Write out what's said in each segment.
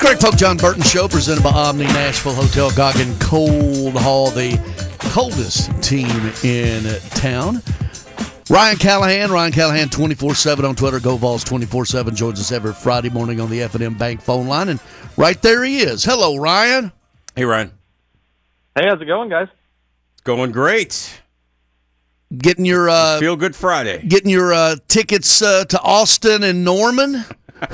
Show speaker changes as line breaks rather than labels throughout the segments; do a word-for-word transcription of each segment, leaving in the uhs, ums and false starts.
Greg Folk, John Burton Show, presented by Omni Nashville Hotel Goggin Cold Hall, the coldest team in town. Ryan Callahan, Ryan Callahan twenty-four seven on Twitter, Go Vols twenty-four seven, joins us every Friday morning on the F and M Bank phone line, and right there he is. Hello, Ryan.
Hey, Ryan.
Hey, how's it going, guys?
Going great.
Getting your uh,
Feel Good Friday.
Getting your uh, tickets uh, to Austin and Norman.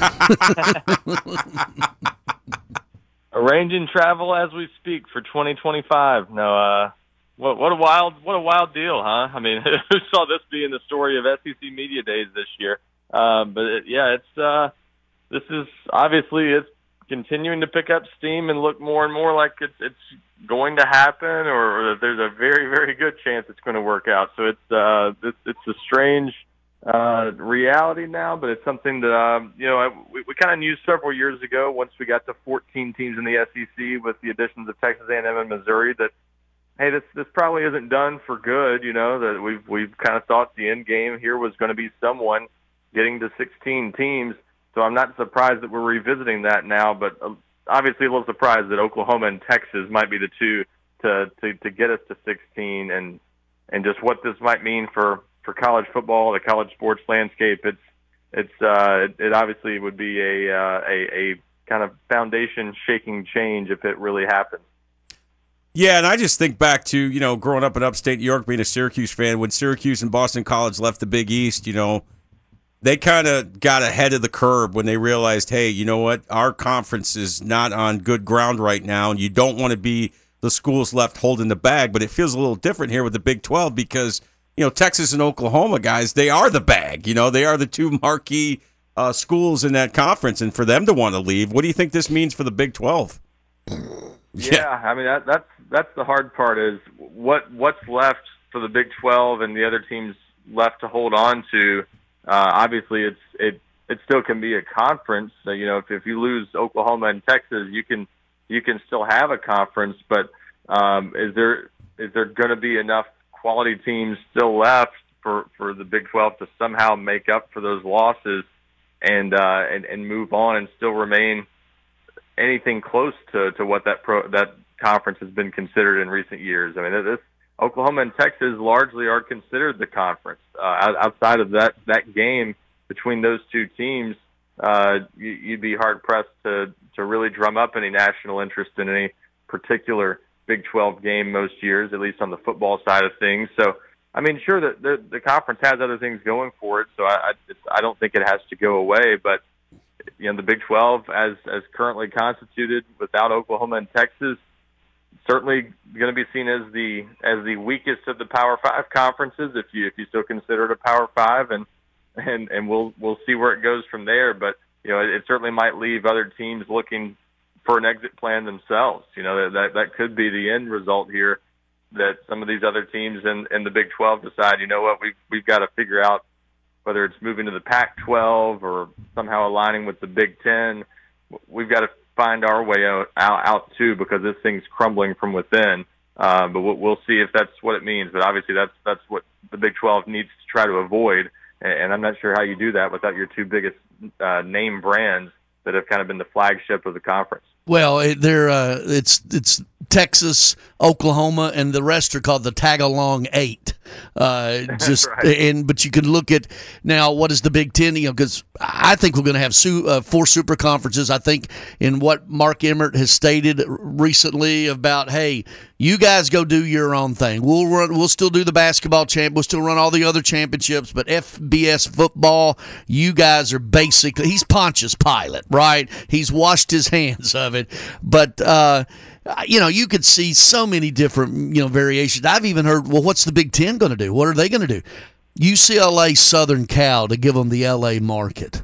Arranging travel as we speak for twenty twenty-five. No, uh, what what a wild what a wild deal, huh? I mean, who saw this being the story of S E C Media Days this year? Um, but it, yeah, it's uh, this is obviously it's continuing to pick up steam and look more and more like it's it's going to happen, or, or there's a very very good chance it's going to work out. So it's uh, it's, it's a strange uh, reality now, but it's something that um, you know I, we, we kind of knew several years ago. Once we got to fourteen teams in the S E C with the additions of Texas A and M and Missouri, that hey, this this probably isn't done for good. You know that we've we've kind of thought the end game here was going to be someone getting to sixteen teams. So I'm not surprised that we're revisiting that now, but uh, obviously a little surprised that Oklahoma and Texas might be the two to to, to get us to sixteen, and and just what this might mean for. For college football, the college sports landscape, it's it's uh, it, it obviously would be a, uh, a a kind of foundation shaking change if it really happens.
Yeah, and I just think back to you know growing up in upstate New York, being a Syracuse fan. When Syracuse and Boston College left the Big East, you know they kind of got ahead of the curve when they realized, hey, you know what, our conference is not on good ground right now, and you don't want to be the schools left holding the bag. But it feels a little different here with the Big twelve because. You know, Texas and Oklahoma, guys, they are the bag. You know, they are the two marquee uh, schools in that conference, and for them to want to leave, what do you think this means for the Big twelve?
Yeah, yeah I mean that, that's that's the hard part is what what's left for the Big twelve and the other teams left to hold on to. Uh, obviously, it's it it still can be a conference. So, you know, if if you lose Oklahoma and Texas, you can you can still have a conference, but um, is there is there going to be enough quality teams still left for, for the Big twelve to somehow make up for those losses and uh, and, and move on and still remain anything close to, to what that pro, that conference has been considered in recent years. I mean, this Oklahoma and Texas largely are considered the conference. Uh, outside of that, that game between those two teams, uh, you, you'd be hard pressed to to really drum up any national interest in any particular Big twelve game most years, at least on the football side of things. So, I mean, sure, the the, the conference has other things going for it, so I I, it's, I don't think it has to go away. But you know, the Big twelve, as as currently constituted, without Oklahoma and Texas, certainly going to be seen as the as the weakest of the Power Five conferences, if you if you still consider it a Power Five, and and and we'll we'll see where it goes from there. But you know, it, it certainly might leave other teams looking for an exit plan themselves. You know, that that could be the end result here, that some of these other teams in, in the Big twelve decide, you know what, we've, we've got to figure out whether it's moving to the Pac twelve or somehow aligning with the Big ten. We've got to find our way out, out, out too, because this thing's crumbling from within. Uh, but we'll, we'll see if that's what it means. But obviously that's that's what the Big twelve needs to try to avoid. And, and I'm not sure how you do that without your two biggest uh, name brands that have kind of been the flagship of the conference.
Well, it, they're uh, it's it's Texas, Oklahoma, and the rest are called the Tag-Along Eight. Uh, just
right.
and but you can look at now what is the Big Ten? You know, because I think we're going to have su- uh, four super conferences. I think in what Mark Emmert has stated recently about, hey, you guys go do your own thing. We'll run. We'll still do the basketball champ. We'll still run all the other championships. But F B S football, you guys are basically. He's Pontius Pilate, right? He's washed his hands of it. But uh, you know, you could see so many different you know variations. I've even heard, well, what's the Big Ten going to do? What are they going to do? U C L A, Southern Cal to give them the L A market,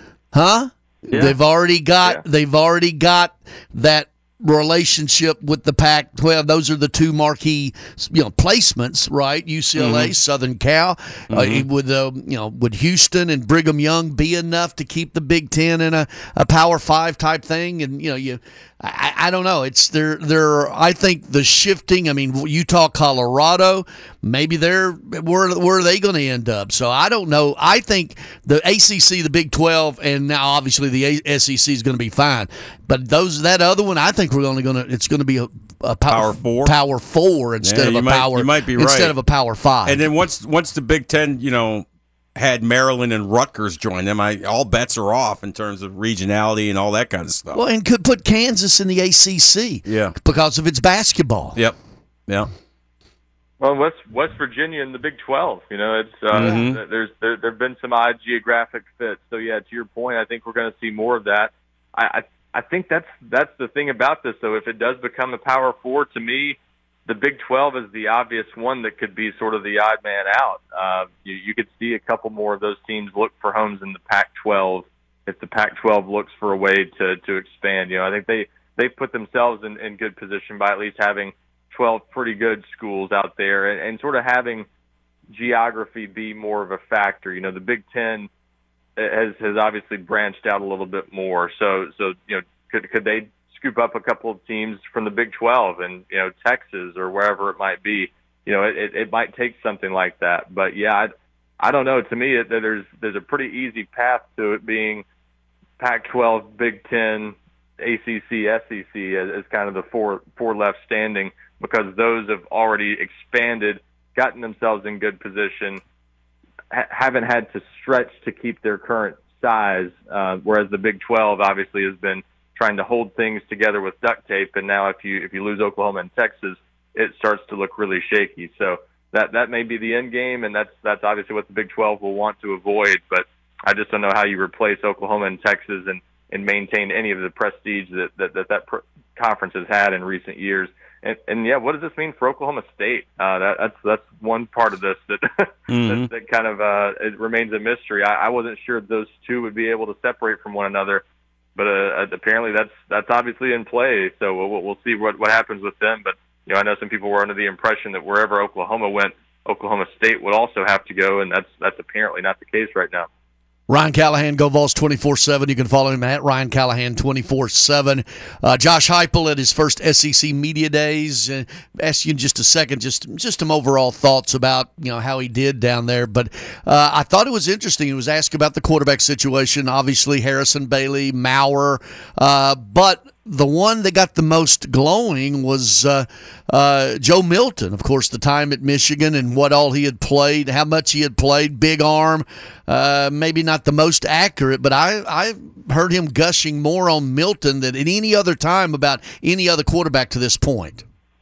huh?
Yeah.
They've already got.
Yeah. They've
already got that relationship with the Pac twelve. Those are the two marquee, you know, placements, right? U C L A, mm-hmm. Southern Cal. Mm-hmm. Uh, would uh, you know, would Houston and Brigham Young be enough to keep the Big Ten in a, a Power Five type thing? And you know, you, I, I don't know. It's there. There. I think the shifting. I mean, Utah, Colorado. maybe they're where where are they going to end up? So I don't know. I think the A C C, the Big twelve, and now obviously the S E C is going to be fine. But those that other one, I think we're only going to it's going to be a, a power,
power four,
power four instead
yeah,
of a
might,
power.
You might be
instead
right.
of a power five.
And then once once the Big Ten, you know, had Maryland and Rutgers join them, I, all bets are off in terms of regionality and all that kind of stuff.
Well, and could put Kansas in the A C C.
Yeah.
Because of its basketball.
Yep. Yeah.
Well, West West Virginia in the Big twelve, you know, it's uh,
mm-hmm.
there's there there've been some odd geographic fits. So yeah, to your point, I think we're going to see more of that. I, I I think that's that's the thing about this, though. If it does become a Power Four, to me, the Big twelve is the obvious one that could be sort of the odd man out. Uh, you, you could see a couple more of those teams look for homes in the Pac twelve if the Pac twelve looks for a way to to expand. You know, I think they they put themselves in, in good position by at least having twelve pretty good schools out there and, and sort of having geography be more of a factor. You know, the Big Ten has has obviously branched out a little bit more. So so you know, could could they scoop up a couple of teams from the Big twelve and, you know, Texas or wherever it might be? You know, it it might take something like that. But yeah, I I don't know. To me, it, there's there's a pretty easy path to it being Pac twelve, Big Ten, A C C, S E C as, as kind of the four four left standing, because those have already expanded, gotten themselves in good position, ha- haven't had to stretch to keep their current size, uh, whereas the Big twelve obviously has been trying to hold things together with duct tape, and now if you if you lose Oklahoma and Texas, it starts to look really shaky. So that that may be the end game, and that's that's obviously what the Big twelve will want to avoid. But I just don't know how you replace Oklahoma and Texas and, and maintain any of the prestige that that that, that pr- conference has had in recent years. And, and yeah, what does this mean for Oklahoma State? Uh, that, that's that's one part of this that
mm-hmm.
that, that kind of uh, it remains a mystery. I, I wasn't sure those two would be able to separate from one another, but uh, apparently that's that's obviously in play. So we'll we'll see what what happens with them. But you know, I know some people were under the impression that wherever Oklahoma went, Oklahoma State would also have to go, and that's that's apparently not the case right now.
Ryan Callahan, Go Vols twenty-four seven. You can follow him at Ryan Callahan twenty-four seven. Uh, Josh Heupel at his first S E C Media Days. Uh, ask you in just a second, just just some overall thoughts about, you know, how he did down there. But uh, I thought it was interesting. He was asked about the quarterback situation. Obviously, Harrison Bailey, Maurer, uh, but the one that got the most glowing was uh, uh, Joe Milton. Of course, the time at Michigan and what all he had played, how much he had played, big arm, uh, maybe not the most accurate, but I, I heard him gushing more on Milton than at any other time about any other quarterback to this point.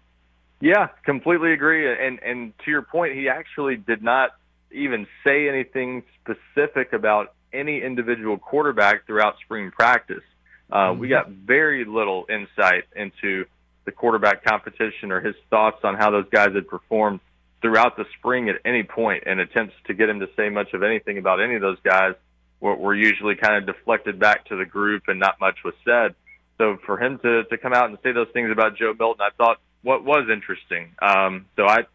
Yeah, completely agree. And, and to your point, he actually did not even say anything specific about any individual quarterback throughout spring practice. Uh, we got very little insight into the quarterback competition or his thoughts on how those guys had performed throughout the spring at any point, and attempts to get him to say much of anything about any of those guys were, were usually kind of deflected back to the group and not much was said. So for him to, to come out and say those things about Joe Milton, I thought what was interesting. Um, so I,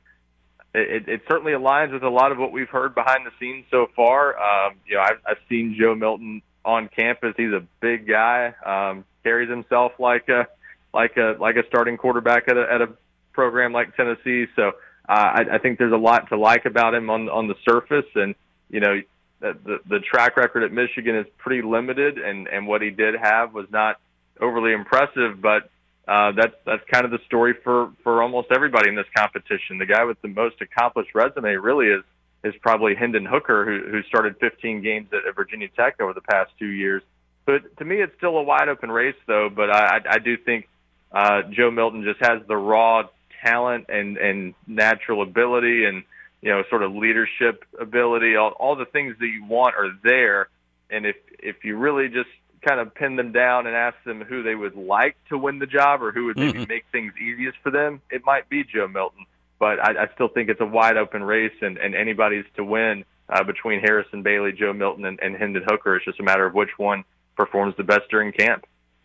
it, it certainly aligns with a lot of what we've heard behind the scenes so far. Um, you know, I've, I've seen Joe Milton on campus. He's a big guy, um, carries himself like a like a like a starting quarterback at a at a program like Tennessee. So uh, I, I think there's a lot to like about him on on the surface, and you know the, the the track record at Michigan is pretty limited, and and what he did have was not overly impressive. But uh, that's that's kind of the story for for almost everybody in this competition. The guy with the most accomplished resume really is. is probably Hendon Hooker, who, who started fifteen games at, at Virginia Tech over the past two years. But to me, it's still a wide open race, though. But I, I do think uh, Joe Milton just has the raw talent and, and natural ability and, you know, sort of leadership ability. All, all the things that you want are there. And if, if you really just kind of pin them down and ask them who they would like to win the job or who would maybe mm-hmm. make things easiest for them, it might be Joe Milton. But I, I still think it's a wide open race, and, and anybody's to win uh, between Harrison Bailey, Joe Milton, and, and Hendon Hooker. It's just a matter of which one performs the best during camp.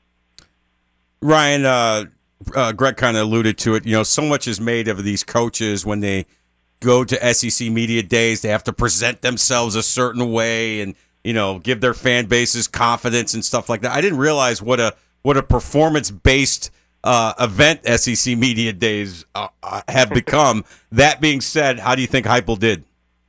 Ryan, uh, uh, Greg kind of alluded to it. You know, so much is made of these coaches when they go to S E C Media Days. They have to present themselves a certain way and, you know, give their fan bases confidence and stuff like that. I didn't realize what a what a performance-based uh, event S E C Media Days uh, uh, have become. That being said, how do you think Heupel did?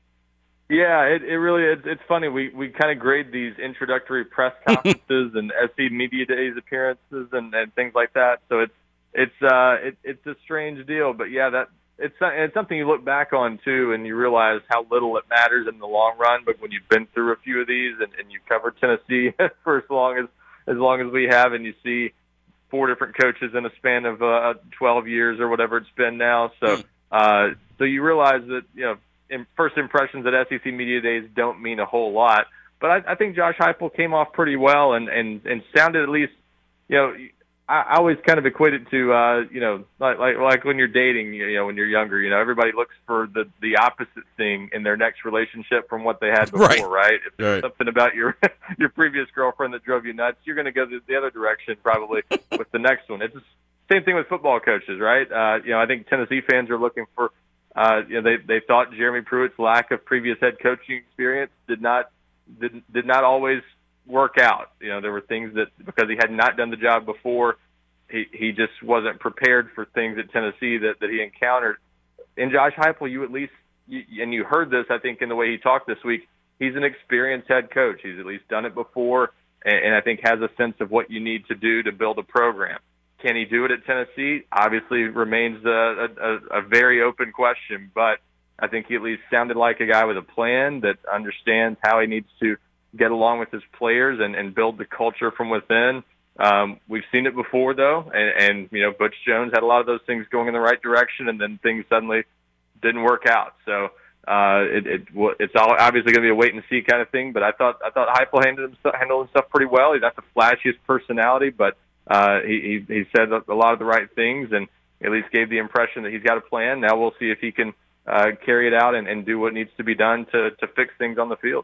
Yeah, it, it really it, it's funny. We we kind of grade these introductory press conferences and S E C Media Days appearances and, and things like that. So it's it's uh it, it's a strange deal, but yeah, that it's it's something you look back on too, and you realize how little it matters in the long run. But when you've been through a few of these and, and you've covered Tennessee for as long as as long as we have, and you see four different coaches in a span of uh, twelve years or whatever it's been now, so uh, so you realize that you know. In first impressions at S E C Media Days don't mean a whole lot, but I, I think Josh Heupel came off pretty well and, and, and sounded at least, you know, I, I always kind of equate it to, uh, you know, like, like like when you're dating, you know, when you're younger, you know, everybody looks for the, the opposite thing in their next relationship from what they had before,
Right.
right? If there's
Right.
something about your your previous girlfriend that drove you nuts, you're going to go the, the other direction probably with the next one. It's the same thing with football coaches, right? Uh, you know, I think Tennessee fans are looking for. Uh, you know, they they thought Jeremy Pruitt's lack of previous head coaching experience did not did did not always work out. You know, there were things that because he had not done the job before, he he just wasn't prepared for things at Tennessee that, that he encountered. In Josh Heupel, you at least you, and you heard this, I think, in the way he talked this week. He's an experienced head coach. He's at least done it before, and, and I think has a sense of what you need to do to build a program. Can he do it at Tennessee? Obviously remains a, a, a very open question, but I think he at least sounded like a guy with a plan that understands how he needs to get along with his players and, and build the culture from within. Um, we've seen it before, though, and, and, you know, Butch Jones had a lot of those things going in the right direction, and then things suddenly didn't work out. So uh, it, it, it's all obviously going to be a wait-and-see kind of thing, but I thought I thought Heupel handled himself, handled himself pretty well. He's not the flashiest personality, but Uh, he, he he said a lot of the right things and at least gave the impression that he's got a plan. Now we'll see if he can uh, carry it out and, and do what needs to be done to, to fix things on the field.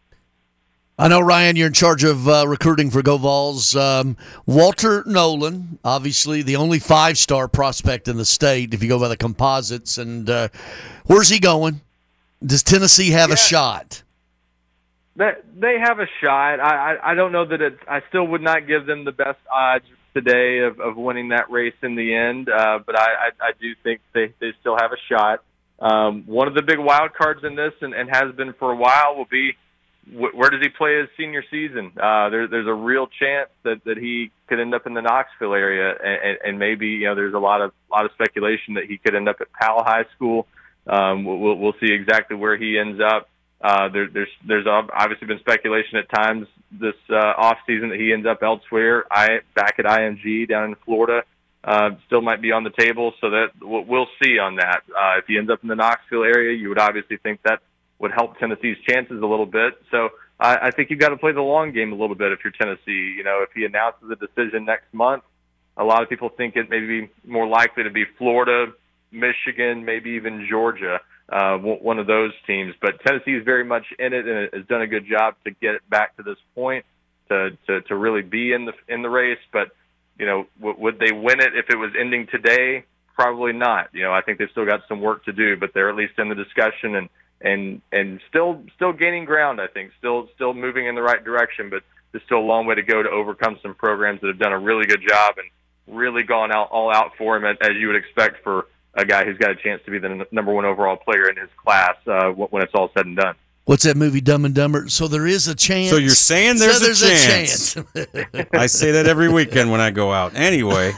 I know, Ryan, you're in charge of uh, recruiting for Go Vols. Um, Walter Nolan, obviously the only five-star prospect in the state if you go by the composites. And uh, where's he going? Does Tennessee have
yeah.
a shot?
They they have a shot. I, I I don't know that it's. I still would not give them the best odds today of, of winning that race in the end. Uh, but I, I I do think they they still have a shot. Um, one of the big wild cards in this, and, and has been for a while, will be wh- where does he play his senior season? Uh, there, there's a real chance that, that he could end up in the Knoxville area, and, and maybe you know there's a lot of lot of speculation that he could end up at Powell High School. Um, we'll we'll see exactly where he ends up. Uh, there, there's there's obviously been speculation at times this uh, off season that he ends up elsewhere. I back at I M G down in Florida uh, still might be on the table, so that we'll, we'll see on that. Uh, if he ends up in the Knoxville area, you would obviously think that would help Tennessee's chances a little bit. So I, I think you've got to play the long game a little bit if you're Tennessee. You know, if he announces a decision next month, a lot of people think it may be more likely to be Florida, Michigan, maybe even Georgia. Uh, one of those teams, but Tennessee is very much in it and has done a good job to get it back to this point to, to, to really be in the, in the race. But, you know, w- would they win it if it was ending today? Probably not. You know, I think they've still got some work to do, but they're at least in the discussion and, and, and still, still gaining ground, I think, still, still moving in the right direction, but there's still a long way to go to overcome some programs that have done a really good job and really gone out all out for him, as you would expect for a guy who's got a chance to be the n- number one overall player in his class uh, when it's all said and done.
What's that movie, Dumb and Dumber? So there is a chance.
So you're saying there's,
so there's
a chance.
A chance.
I say that every weekend when I go out. Anyway,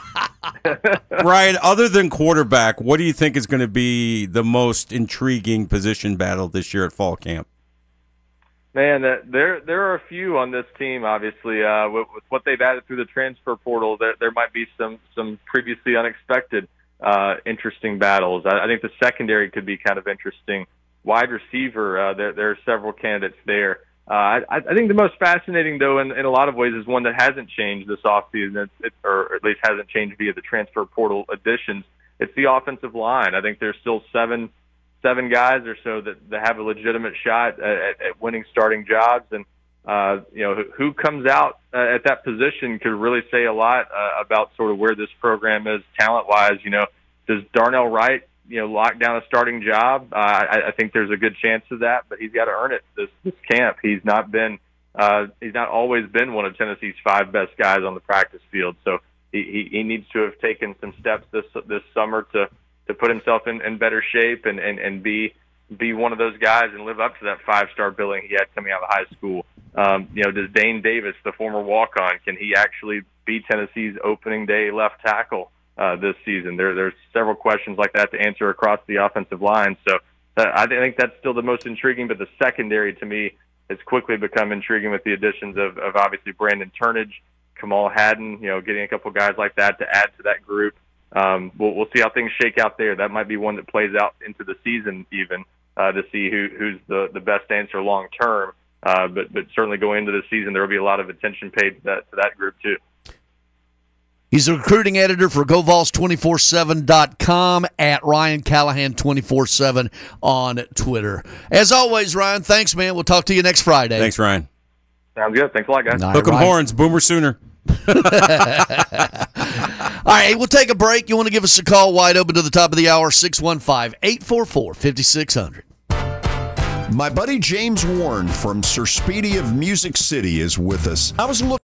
Ryan, other than quarterback, what do you think is going to be the most intriguing position battle this year at fall camp?
Man, uh, there there are a few on this team. Obviously, uh, with, with what they've added through the transfer portal, there there might be some some previously unexpected uh, interesting battles. I, I think the secondary could be kind of interesting. Wide receiver, uh, there there are several candidates there. Uh, I, I think the most fascinating, though, in, in a lot of ways, is one that hasn't changed this offseason, it, it, or at least hasn't changed via the transfer portal additions. It's the offensive line. I think there's still seven. seven guys or so that, that have a legitimate shot at, at winning starting jobs. And, uh, you know, who, who comes out uh, at that position could really say a lot uh, about sort of where this program is talent-wise. You know, does Darnell Wright, you know, lock down a starting job? Uh, I, I think there's a good chance of that, but he's got to earn it this, this camp. He's not been, uh, he's not always been one of Tennessee's five best guys on the practice field. So he, he needs to have taken some steps this this summer to to put himself in, in better shape and, and, and be be one of those guys and live up to that five-star billing he had coming out of high school. Um, you know, does Dane Davis, the former walk-on, can he actually be Tennessee's opening day left tackle uh, this season? There, there's several questions like that to answer across the offensive line. So uh, I think that's still the most intriguing, but the secondary to me has quickly become intriguing with the additions of, of obviously Brandon Turnage, Kamal Haddon, you know, getting a couple guys like that to add to that group. Um, we'll, we'll see how things shake out there. That might be one that plays out into the season even uh, to see who, who's the, the best answer long term. Uh, but, but certainly going into the season, there will be a lot of attention paid to that, to that group too.
He's a recruiting editor for Go Vols two four seven dot com, at Ryan Callahan two four seven on Twitter. As always, Ryan, thanks, man. We'll talk to you next Friday.
Thanks, Ryan.
Sounds good. Thanks a lot, guys.
All right,
Hook 'em
Ryan.
horns, Boomer Sooner.
All right, we'll take a break. You want to give us a call, wide open to the top of the hour, six one five, eight four four, five six zero zero.
My buddy James Warren from Sir Speedy of Music City is with us. I was looking